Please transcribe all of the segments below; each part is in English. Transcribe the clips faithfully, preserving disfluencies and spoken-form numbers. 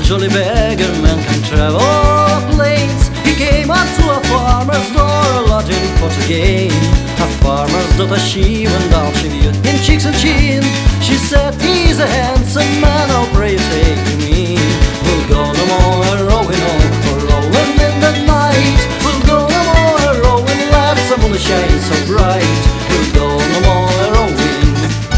jolly beggar man can travel plains. He came up to a farmer's door, a lodging for to gain. A farmer's daughter, she went down, she viewed him cheeks and chin. She said, he's a handsome man, oh pray you take me. We'll go no more rowing, oh, or rowing in the night. We'll go no more rowing, lads, the moon shines so bright. We'll go no more rowing.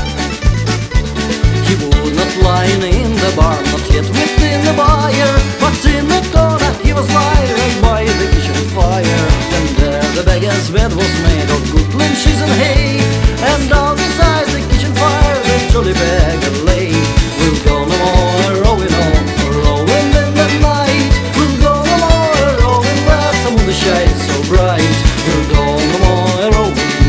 He would not lie in the barn, not yet within the byre, but in the corner he was lying by the kitchen fire. And there the beggar's bed was made of good lynches and hay, and down beside the kitchen fire the jolly beggar lay. We'll go no more rowing on, rowing in the night. We'll go no more rowing where the moon shines so bright. We'll go no more rowing.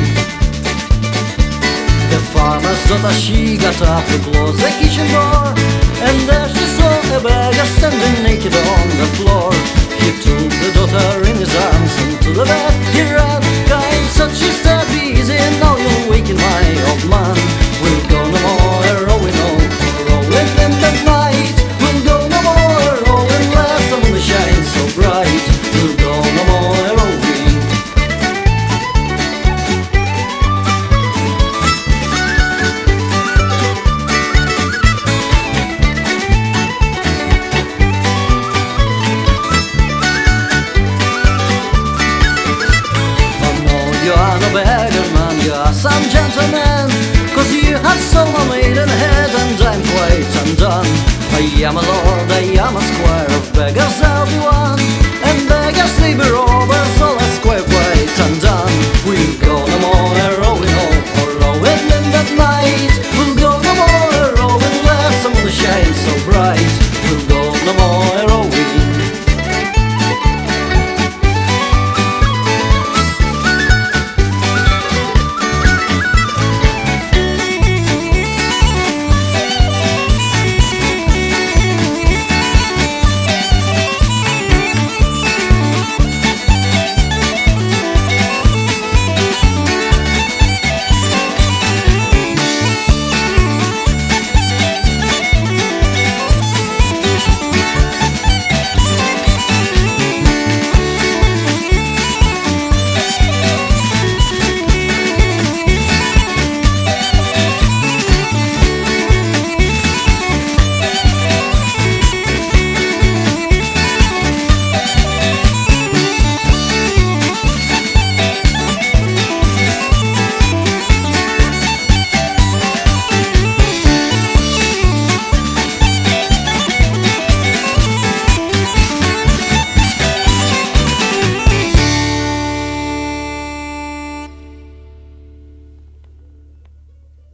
The farmer's daughter, she got up to close the kitchen door, and there she saw a beggar standing naked on the floor. He took the daughter in his arms and to the bed he ran, crying such she said, easy, now you'll waken my old man. We'll go no more rowing, oh, rowing in the night. We'll go no more rowing where the moon shines so bright. We'll go no more rowing. You are no beggar man, you are some gentleman, 'cause you have sold my maidenhead and I'm quite undone. I am a lord, I am a squire of beggars